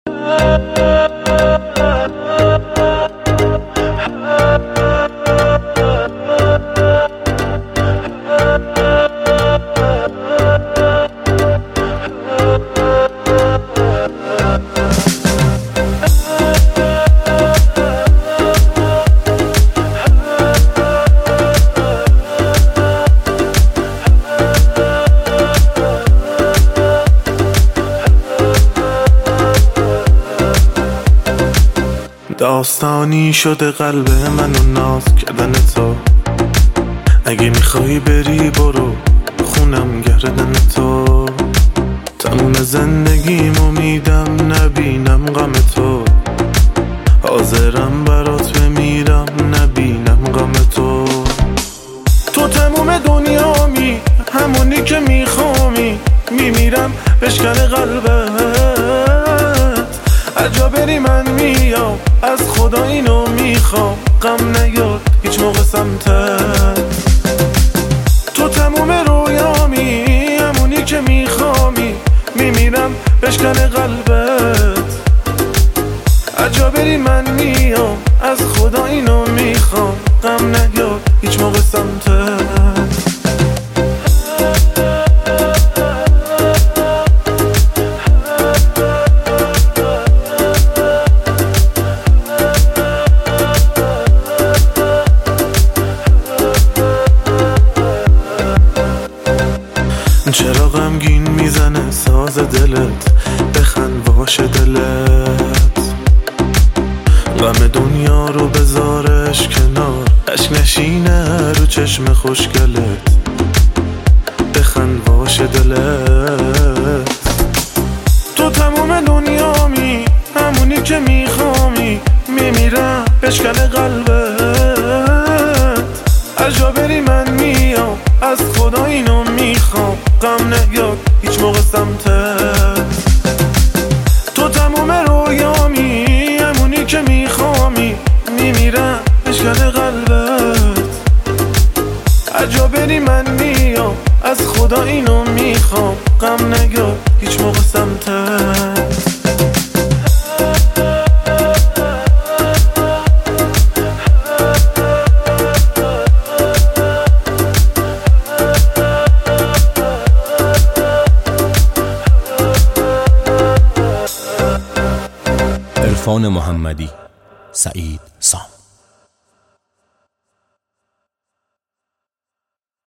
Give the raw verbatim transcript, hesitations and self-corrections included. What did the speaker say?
داستانی شده قلب منو ناز کردن تو. اگه میخوای بری برو خونم گردن تو. تموم زندگیمو میدم نبینم غم تو. حاضرم برات بمیرم نبینم غم تو. تو تموم دنیامی همونی که میخوامی. میمیرم بشکن قلبت. هرجا بری من میام از خدا اینو میخوام. غم نیاد هیچ موقع سمتت. تو تموم رویامی همونی که میخوامی. میمیرم بشکن قلبت. هرجا بری من میام از خدا اینو میخوام. غم نیاد هیچ موقع سمتت. چرا غمگین میزنه ساز دلت؟ بخند باشه دلت. غم دنیا رو بذارش کنار. اشک نشینه رو چشم خوشگلت. بخند باشه دلت. تو تموم دنیامی همونی که میخوامی. میمیرم بشکن قلبت. هرجا بری من میام از خدا اینو میخوام. غم نیاد هیچ موقع سمتت. تو تموم رویامی همونی که میخوامی. میمیرم بشکن قلبت. هرجا بری من میام از خدا اینو میخوام. غم نیاد هیچ موقع سمتت. عرفان محمدی، سعید سام.